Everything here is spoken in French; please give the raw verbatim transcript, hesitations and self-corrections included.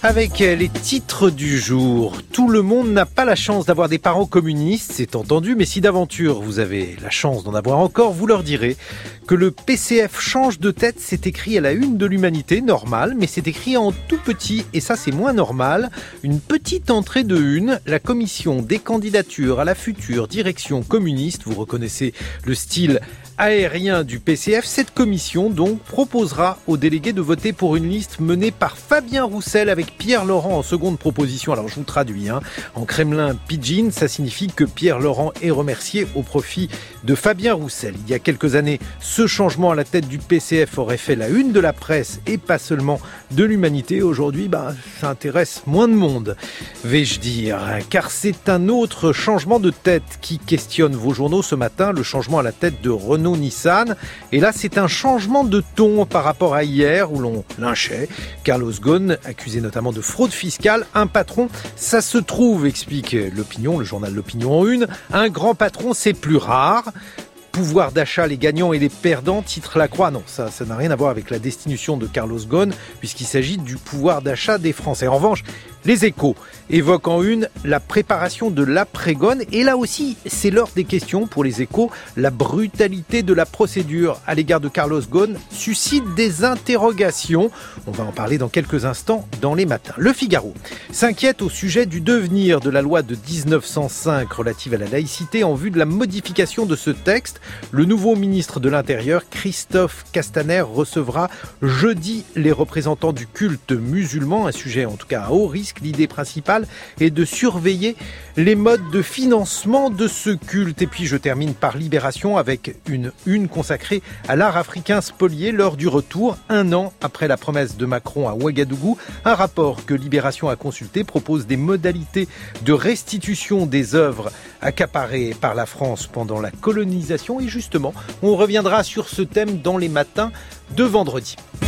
Avec les titres du jour, tout le monde n'a pas la chance d'avoir des parents communistes, c'est entendu, mais si d'aventure vous avez la chance d'en avoir encore, vous leur direz que le P C F change de tête, c'est écrit à la une de l'Humanité, normal, mais c'est écrit en tout petit, et ça c'est moins normal. Une petite entrée de une, la commission des candidatures à la future direction communiste, vous reconnaissez le style aérien du P C F, cette commission donc proposera aux délégués de voter pour une liste menée par Fabien Roussel avec Pierre Laurent en seconde proposition. Alors je vous traduis, hein. En kremlin pidgin, ça signifie que Pierre Laurent est remercié au profit de Fabien Roussel. Il y a quelques années, ce changement à la tête du P C F aurait fait la une de la presse et pas seulement de l'Humanité. Aujourd'hui, bah, ça intéresse moins de monde, vais-je dire, car c'est un autre changement de tête qui questionne vos journaux ce matin, le changement à la tête de Renault-Nissan. Et là, c'est un changement de ton par rapport à hier où l'on lynchait Carlos Ghosn, accusé notamment de fraude fiscale. Un patron, ça se trouve, explique l'Opinion, le journal L'Opinion en une. Un grand patron, c'est plus rare. Pouvoir d'achat, les gagnants et les perdants, titre La Croix. Non, ça, ça n'a rien à voir avec la destitution de Carlos Ghosn, puisqu'il s'agit du pouvoir d'achat des Français. En revanche, les Échos évoquent en une la préparation de l'après-Ghosn. Et là aussi, c'est l'heure des questions pour les Échos. La brutalité de la procédure à l'égard de Carlos Ghosn suscite des interrogations. On va en parler dans quelques instants dans les matins. Le Figaro s'inquiète au sujet du devenir de la loi de dix-neuf cent cinq relative à la laïcité en vue de la modification de ce texte. Le nouveau ministre de l'Intérieur, Christophe Castaner, recevra jeudi les représentants du culte musulman, un sujet en tout cas à haut risque. L'idée principale est de surveiller les modes de financement de ce culte. Et puis je termine par Libération avec une une consacrée à l'art africain spolié lors du retour, un an après la promesse de Macron à Ouagadougou. Un rapport que Libération a consulté propose des modalités de restitution des œuvres accaparées par la France pendant la colonisation. Et justement, on reviendra sur ce thème dans les matins de vendredi.